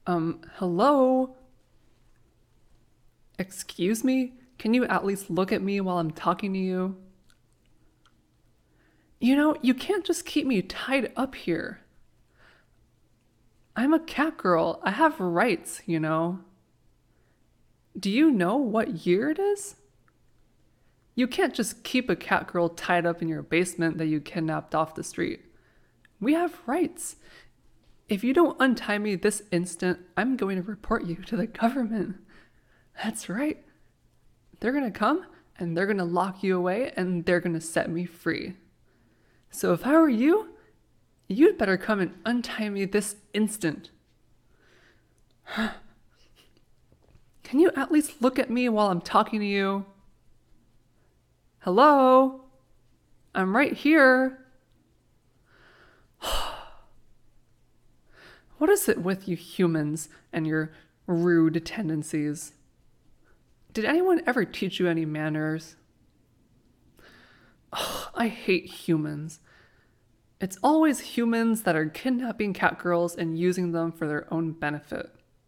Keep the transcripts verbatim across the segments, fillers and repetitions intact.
Um, hello? Excuse me? Can you at least look at me while I'm talking to you? You know, you can't just keep me tied up here. I'm a cat girl. I have rights, you know. Do you know what year it is? You can't just keep a cat girl tied up in your basement that you kidnapped off the street. We have rights. If you don't untie me this instant, I'm going to report you to the government. That's right. They're going to come and they're going to lock you away and they're going to set me free. So if I were you, you'd better come and untie me this instant. Can you at least look at me while I'm talking to you? Hello? I'm right here. What is it with you humans and your rude tendencies? Did anyone ever teach you any manners? Oh, I hate humans. It's always humans that are kidnapping cat girls and using them for their own benefit.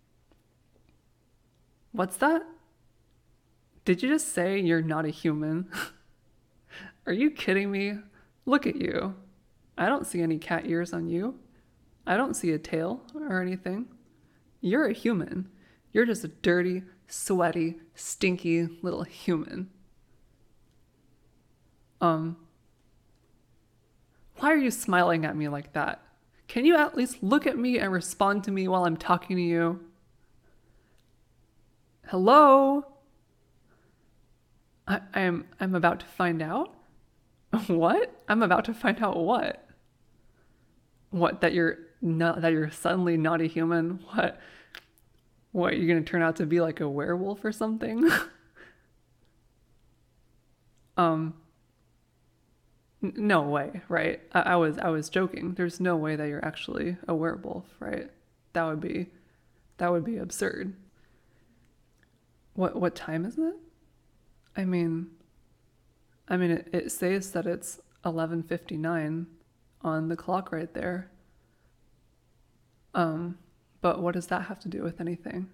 What's that? Did you just say you're not a human? Are you kidding me? Look at you. I don't see any cat ears on you. I don't see a tail or anything. You're a human. You're just a dirty, sweaty, stinky little human. Um, why are you smiling at me like that? Can you at least look at me and respond to me while I'm talking to you? Hello? I, I'm I'm about to find out? What? I'm about to find out what? What, that you're not that you're suddenly not a human? What? What, you're gonna turn out to be like a werewolf or something? um No way, right? I, I was I was joking. There's no way that you're actually a werewolf, right? That would be that would be absurd. What what time is it? I mean, I mean it, it says that it's eleven fifty-nine on the clock right there. Um, but what does that have to do with anything?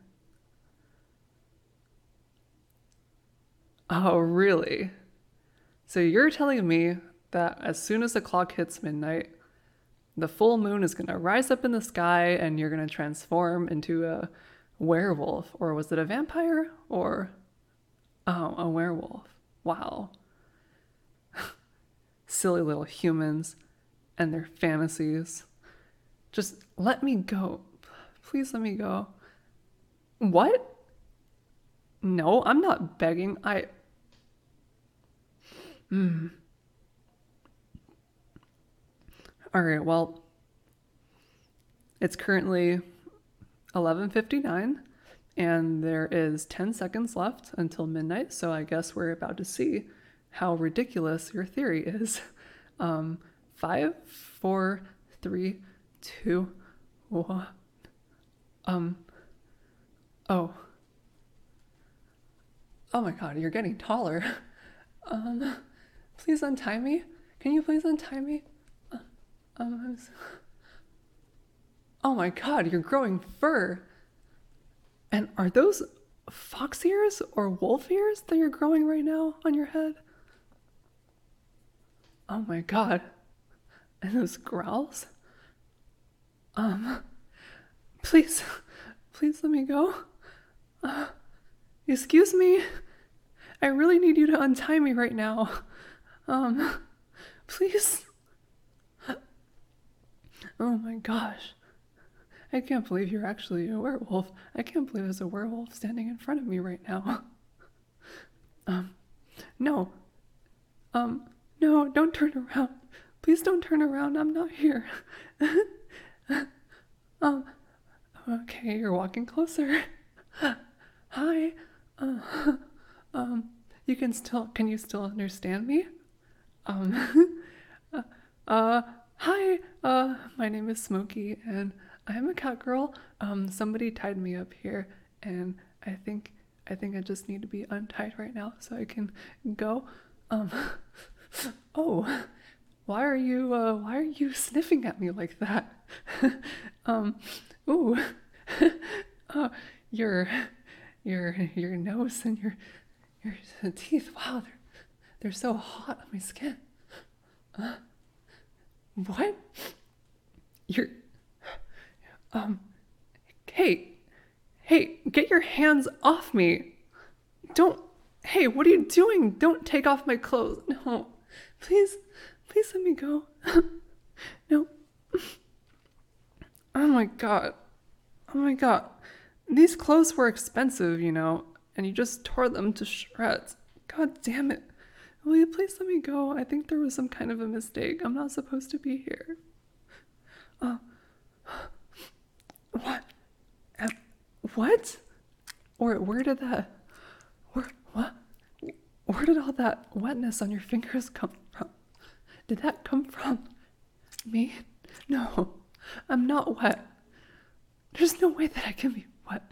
Oh, really? So you're telling me that as soon as the clock hits midnight, the full moon is going to rise up in the sky and you're going to transform into a werewolf? Or was it a vampire? Or, oh, a werewolf. Wow. Silly little humans and their fantasies. Just let me go. Please let me go. What? No, I'm not begging. I. Hmm. All right, well, it's currently eleven fifty-nine and there is ten seconds left until midnight, so I guess we're about to see how ridiculous your theory is. Um, five, four, three, two, one. Um, oh. Oh my god, you're getting taller. Um, please untie me. Can you please untie me? Uh, um, I'm so... Oh my god, you're growing fur. And are those fox ears or wolf ears that you're growing right now on your head? Oh my god. And those growls? Um, please, please let me go. Uh, excuse me. I really need you to untie me right now. Um, please. Oh my gosh. I can't believe you're actually a werewolf. I can't believe there's a werewolf standing in front of me right now. Um, no. Um, no, don't turn around. Please don't turn around. I'm not here. um, okay, you're walking closer. Hi. Uh, um, you can still, can you still understand me? Um, uh, uh, hi. Uh, my name is Smokey and I'm a cat girl. Um, somebody tied me up here and I think, I think I just need to be untied right now so I can go. Um, oh, why are you, uh, why are you sniffing at me like that? um, ooh, Oh, your, your, your nose and your, your teeth. Wow, they're, they're so hot on my skin. Uh, what? You're, um, hey, hey, get your hands off me. Don't, hey, what are you doing? Don't take off my clothes. No, please, please let me go. No. Oh my God. Oh my God. These clothes were expensive, you know, and you just tore them to shreds. God damn it. Will you please let me go? I think there was some kind of a mistake. I'm not supposed to be here. Uh, what? Uh, what? Or where did that, where, what? Where did all that wetness on your fingers come from? Did that come from me? No, I'm not wet. There's no way that I can be wet.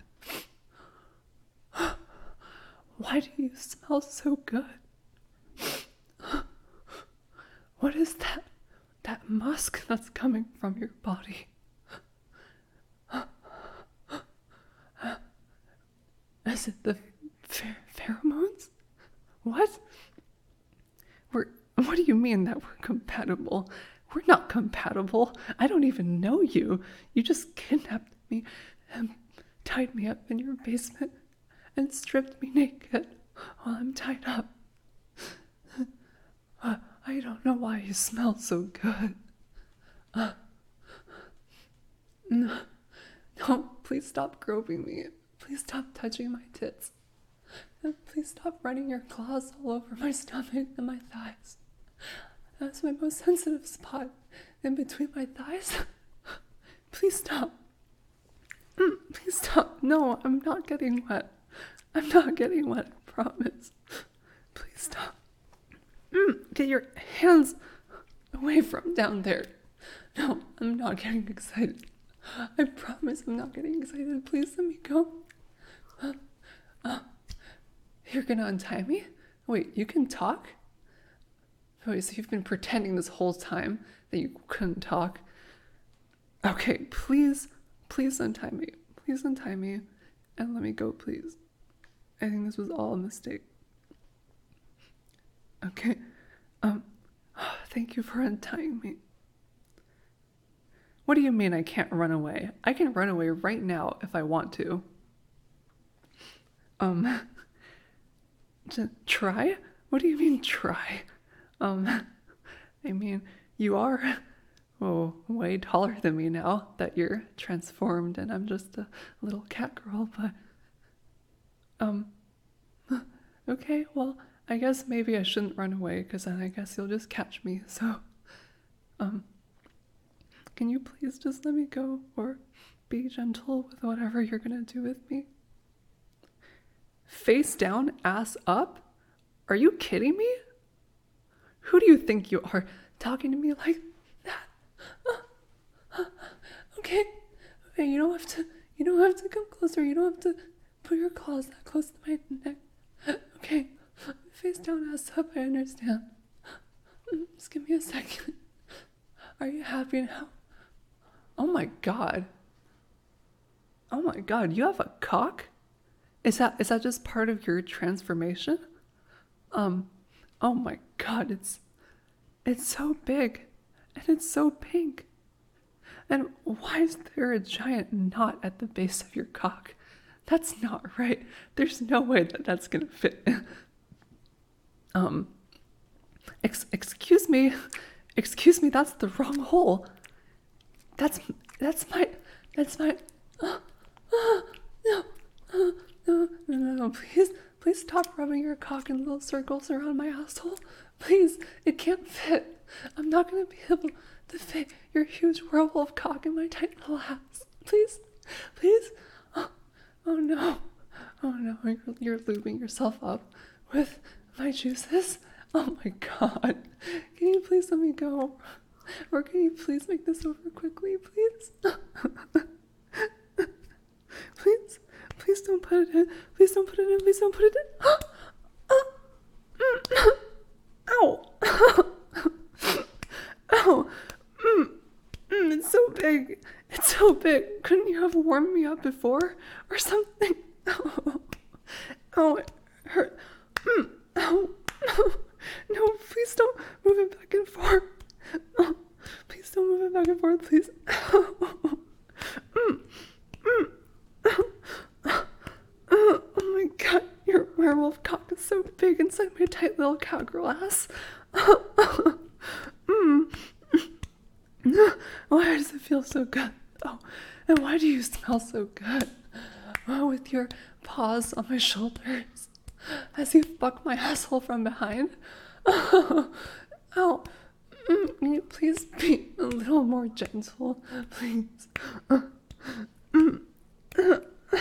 Why do you smell so good? What is that? That musk that's coming from your body? Is it the pher- pheromones? What? We're, what do you mean that we're compatible? We're not compatible. I don't even know you. You just kidnapped me and tied me up in your basement and stripped me naked while I'm tied up. Uh, I don't know why you smell so good. Uh, no, no, please stop groping me. Please stop touching my tits. And please stop running your claws all over my stomach and my thighs. That's my most sensitive spot, in between my thighs. Please stop. Mm, please stop. No, I'm not getting wet. I'm not getting wet, I promise. Please stop. Mm, get your hands away from down there. No, I'm not getting excited. I promise I'm not getting excited. Please let me go. Uh, uh, you're gonna untie me? Wait, you can talk? Wait, so you've been pretending this whole time that you couldn't talk? Okay, please, please untie me. Please untie me and let me go, please. I think this was all a mistake. Okay, um, thank you for untying me. What do you mean I can't run away? I can run away right now if I want to. Um, to try? What do you mean try? Um, I mean, you are, oh, way taller than me now that you're transformed and I'm just a little cat girl, but, um, okay, well, I guess maybe I shouldn't run away because then I guess you'll just catch me, so, um, can you please just let me go or be gentle with whatever you're gonna do with me? Face down, ass up? Are you kidding me? Who do you think you are talking to me like that? Okay, okay, you don't have to, you don't have to come closer. You don't have to put your claws that close to my neck. Okay, face down, ass up, I understand. Just give me a second. Are you happy now? Oh my God. Oh my God, you have a cock? Is that, is that just part of your transformation? Um, oh my God, it's, it's so big and it's so pink. And why is there a giant knot at the base of your cock? That's not right. There's no way that that's gonna fit. um, ex- excuse me, excuse me, that's the wrong hole. That's, that's my, that's my, uh, uh, no, uh, no, no, no, no, please, please stop rubbing your cock in little circles around my asshole. Please, it can't fit. I'm not gonna be able to fit your huge whirlpool of cock in my tiny little ass. Please, please. Oh, oh no, oh no, you're, you're lubing yourself up with my juices. Oh my God, can you please let me go? Or can you please make this over quickly, please? Please, please don't put it in. Please don't put it in. Please don't put it in. Ow! Ow! Mm. Mm, it's so big. It's so big. couldn't you have warmed me up before or something? Oh, oh it hurt. Mm, oh, no, please don't move it back and forth. Oh, please don't move it back and forth, please. Oh, mm, mm, oh, oh my god, your werewolf cock is so big inside my tight little cowgirl ass. Oh, oh, mm. Why does it feel so good? Oh, and why do you smell so good? Oh, with your paws on my shoulders as you fuck my asshole from behind. Oh, oh. Mm, can you please be a little more gentle, please? Uh, mm, uh,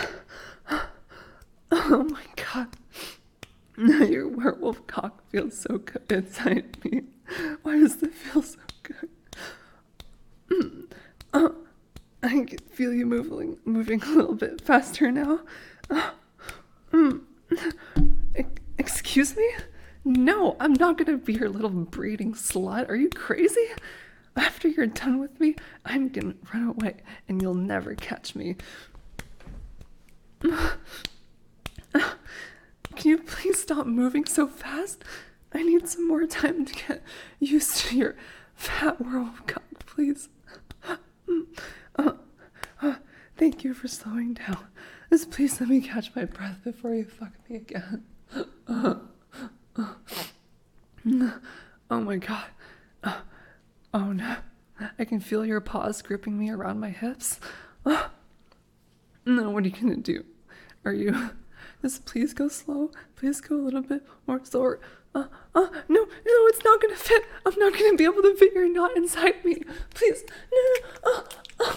oh my god. Your werewolf cock feels so good inside me. Why does it feel so good? Mm, uh, I can feel you moving, moving a little bit faster now. Uh, mm, e- excuse me? No, I'm not gonna be your little breeding slut. Are you crazy? After you're done with me, I'm gonna run away and you'll never catch me. Can you please stop moving so fast? I need some more time to get used to your fat werewolf cock, please. Uh, uh, thank you for slowing down. Just please let me catch my breath before you fuck me again. Uh, uh, oh my god. Uh, oh no. I can feel your paws gripping me around my hips. Uh, no, what are you gonna do? Are you... Just please go slow. Please go a little bit more slower. Uh, uh, no, no, it's not gonna fit. I'm not gonna be able to fit your knot inside me. Please, no, no. Uh,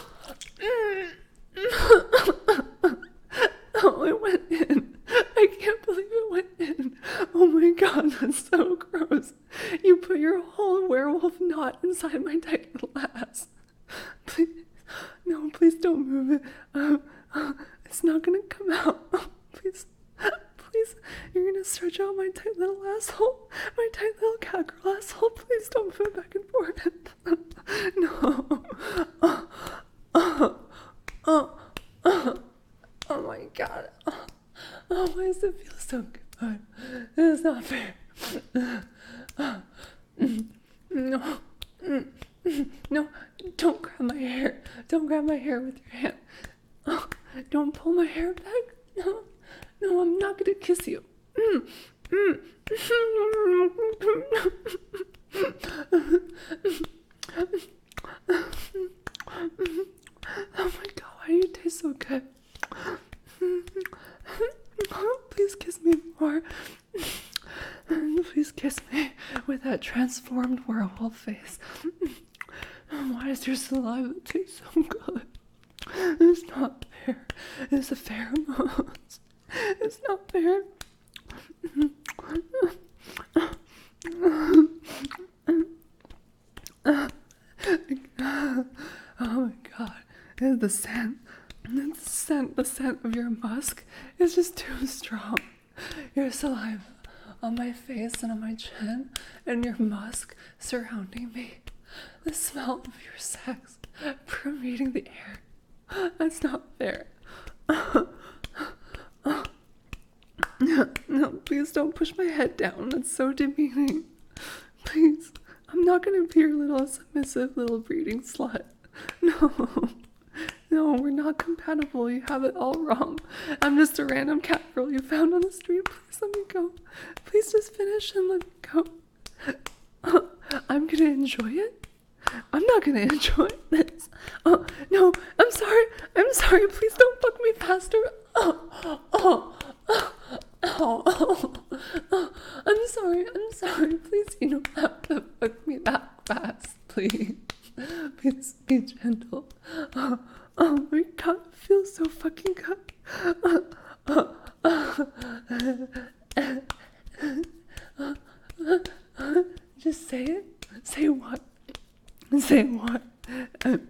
uh, oh, it went in. I can't believe it went in. Oh my god, that's so gross. You put your whole werewolf knot inside my tight little ass. Please, no, please don't move it. Um, uh, it's not gonna come out. Please. Please, you're gonna stretch out my tight little asshole, my tight little cowgirl asshole. Please don't move it back and forth. No. Oh, oh, oh, oh, oh my god. Oh, oh, why does it feel so good? This is not fair. No. No, don't grab my hair. Don't grab my hair with your hand. Oh, don't pull my hair back. No. No, I'm not gonna kiss you. Mm, mm. Oh my god, why do you taste so good? Please kiss me more. Please kiss me with that transformed werewolf face. Why does your saliva taste so good? It's not fair. It's a pheromones. It's not fair. Oh my god. And the scent. The scent, the scent of your musk is just too strong. Your saliva on my face and on my chin, and your musk surrounding me. The smell of your sex permeating the air. That's not fair. No, no, please don't push my head down. That's so demeaning. Please, I'm not gonna be your little submissive little breeding slut. No, no, we're not compatible. You have it all wrong. I'm just a random cat girl you found on the street. Please let me go. Please just finish and let me go. I'm gonna enjoy it. I'm not gonna enjoy this. Oh, no, I'm sorry. I'm sorry. Please don't fuck me faster. Oh, oh, oh. Oh, oh, oh, I'm sorry, I'm sorry. Please, you don't have to fuck me that fast, please. Please be gentle. Oh, oh my god, it feels so fucking good. Oh, oh, oh. Just say it. Say what? Say what? Um,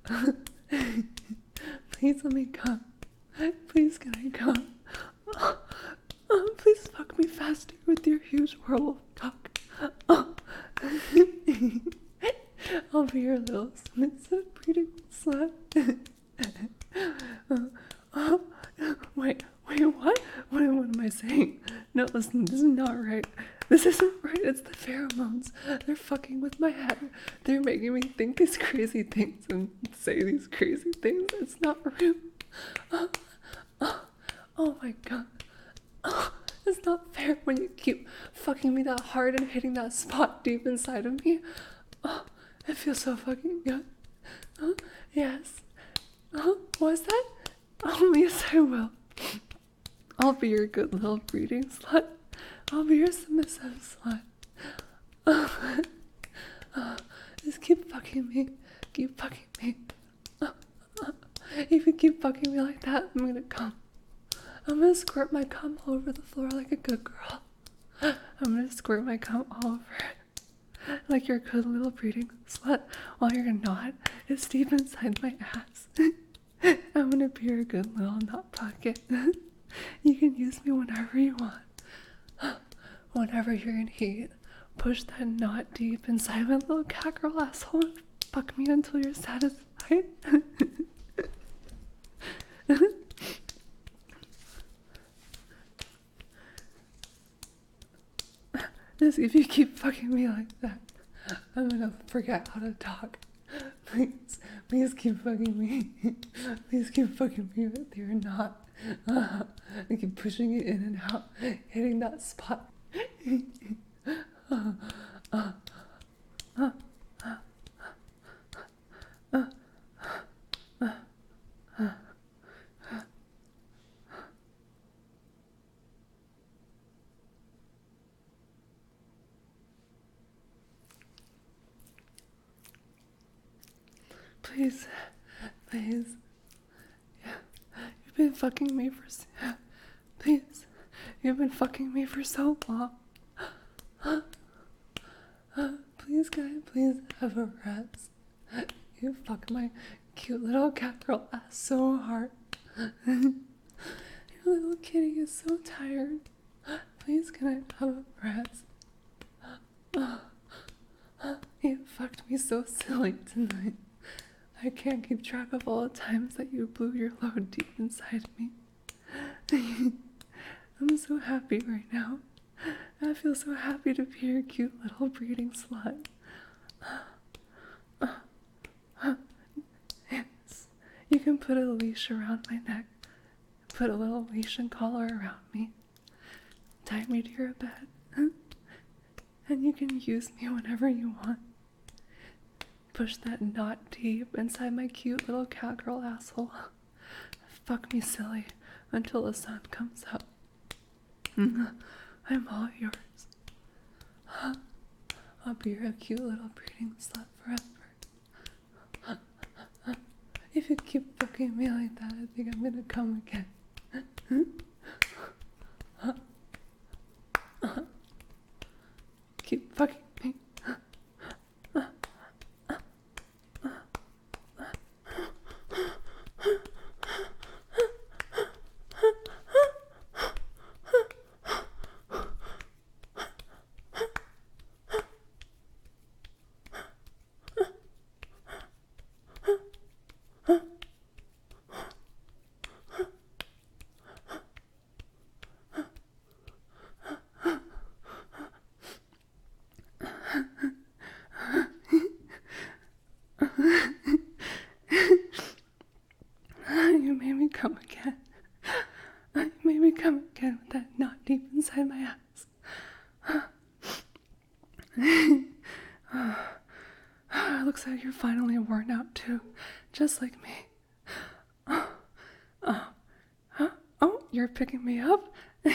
please let me come. Please, can I come? Oh. Oh, please fuck me faster with your huge werewolf cock. Oh. I'll be your little submissive breeding slut. no, listen, this is not right. This isn't right. It's the pheromones. They're fucking with my head. They're making me think these crazy things and say these crazy things. It's not real. Oh, oh, oh my god. Oh, it's not fair when you keep fucking me that hard and hitting that spot deep inside of me. Oh, it feels so fucking good. Oh, yes. Oh, what's that? Oh, yes, I will. I'll be your good little breeding slut. I'll be your submissive slut. Oh, oh, just keep fucking me. Keep fucking me. Oh, oh. If you keep fucking me like that, I'm gonna come. I'm gonna squirt my cum all over the floor like a good girl. I'm gonna squirt my cum all over it. Like your good little breeding slut. While you're not, it's deep inside my ass. I'm gonna be your good little nut pocket. You can use me whenever you want. Whenever you're in heat, push that knot deep inside my little cat girl asshole and fuck me until you're satisfied. Just if you keep fucking me like that, I'm gonna forget how to talk. Please, please keep fucking me. Please keep fucking me with your knot. Uh, I keep pushing it in and out, hitting that spot. uh, uh, uh, uh, uh, uh, uh. Please, please. Yeah. You've been fucking me for. Please. You've been fucking me for so long. Please, can I please have a rest? You fuck my cute little cat girl ass so hard. Your little kitty is so tired. Please, can I have a rest? You fucked me so silly tonight. I can't keep track of all the times that you blew your load deep inside me. I'm so happy right now. I feel so happy to be your cute little breeding slut. Yes, you can put a leash around my neck, put a little leash and collar around me, tie me to your bed, and you can use me whenever you want. Push that knot deep inside my cute little cat girl asshole. Fuck me silly until the sun comes up. I'm all yours. I'll be your cute little breeding slut forever. If you keep fucking me like that, I think I'm gonna come again. Keep fucking me. You made me come again. You made me come again with that knot deep inside my ass. It looks like you're finally worn out too, just like me. Oh, oh, huh? Oh, you're picking me up?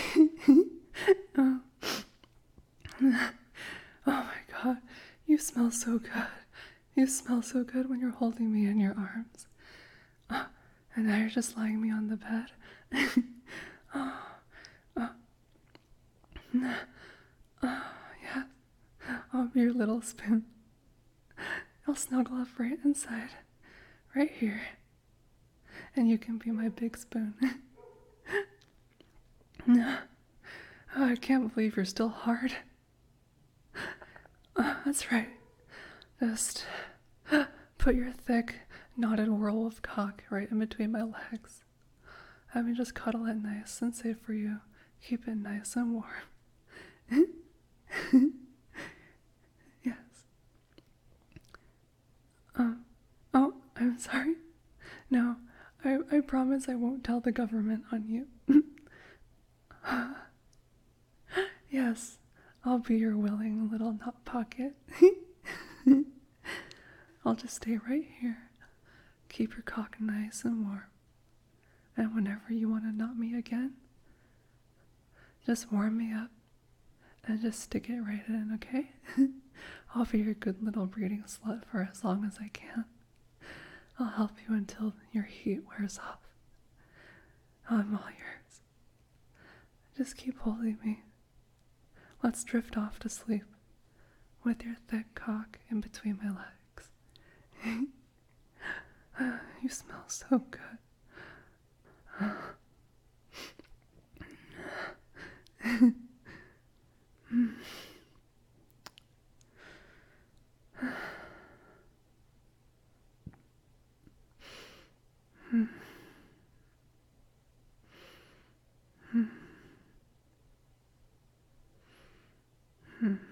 Oh. Oh my god, you smell so good. You smell so good when you're holding me in your arms. Oh, and now you're just lying me on the bed. Oh, oh. Oh, yeah. I'll be your little spoon. I'll snuggle up right inside, right here. And you can be my big spoon. Oh, I can't believe you're still hard. Oh, that's right. Just put your thick, knotted werewolf cock right in between my legs. Have me just cuddle it nice and safe for you Keep it nice and warm. Yes. Um, oh, I'm sorry. No, I, I promise I won't tell the government on you. Yes, I'll be your willing little nut pocket. I'll just stay right here. Keep your cock nice and warm. And whenever you want to nut me again, just warm me up and just stick it right in, okay? I'll be your good little breeding slut for as long as I can. I'll help you until your heat wears off. I'm all yours. Just keep holding me. Let's drift off to sleep with your thick cock in between my legs. You smell so good. Hmm.